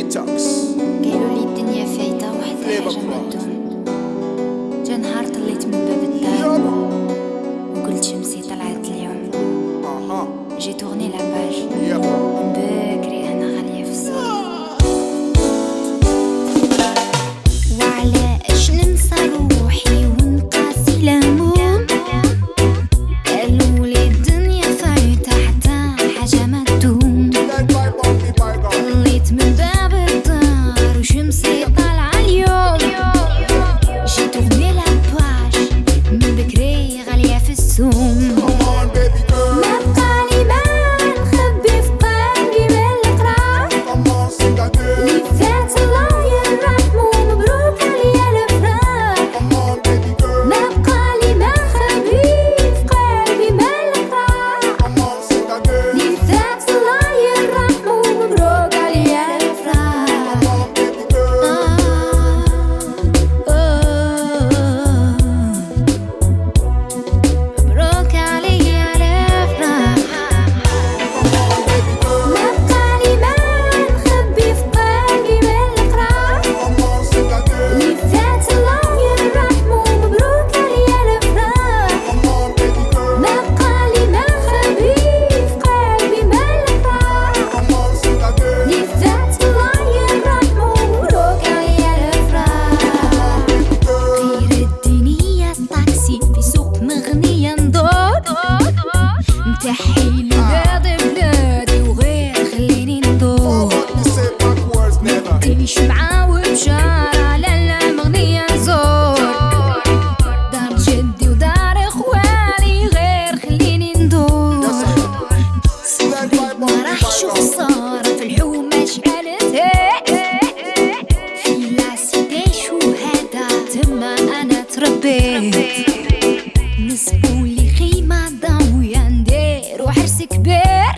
ديتوكس. قالوا لي الدنيا فايته وحتى حاجه ما تدوم. جا نهار طليت من باب الدار وقلت شمسي طلعت اليوم. جي تورني لاباج بكري انا غاليه في السوق. وعلاش ننسى روحي ونقاسي الهموم؟ قالوا لي الدنيا فايته حتى حاجه ما تدوم. طليت من باب الدار وشمسي طالعه اليوم. جي تورني لاباج من بكري غاليه في السوم. تحيلي بلادي بلادي وغير خليني ندور. تمشي معاه وبشارة لالا مغنية نزور. دار جدي ودار اخواني غير خليني ندور. صبري ما راحش وخسارة في الحومة شعلتها. في لاسيدي شهادة تما انا تربيت. نسبولي خيمة ضاوية وحرس كبير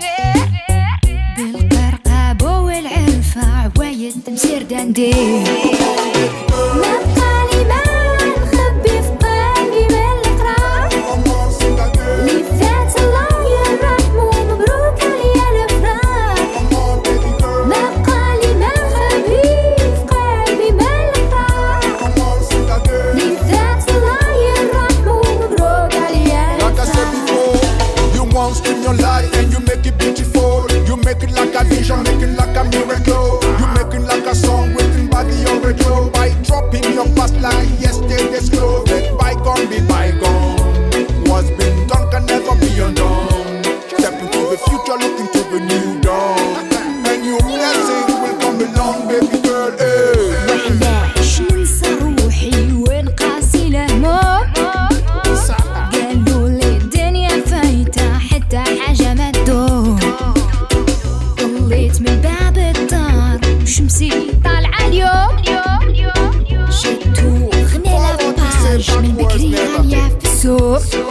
بالقرقابة والعرفة عوايد تمسير دندير. ما بقالي ما نخبي في قلبي من القرار. اللي فات الله يرحمو مبروك عليا الفراق. ما بقالي ما نخبي في قلبي من القرار. اللي فات الله يرحمو مبروك عليا الفراق. Once in your life and you make it beautiful. You make it like a vision, make it like a miracle. You make it like a song written by the oracle. By dropping your past like yesterday's clothes. Let bygone be bygone. What's been done can never be undone. Step into the future, look into the new dawn. And your blessing will come along, baby girl. وعلاش ننسى روحي ونقاسي الهموم؟ قالوا لي الدنيا فايته حتى حاجة ما تدوم. طليت من باب الدار وشمسي طالعة اليوم. جيت وغني لاباج من بكري غالية في السوق.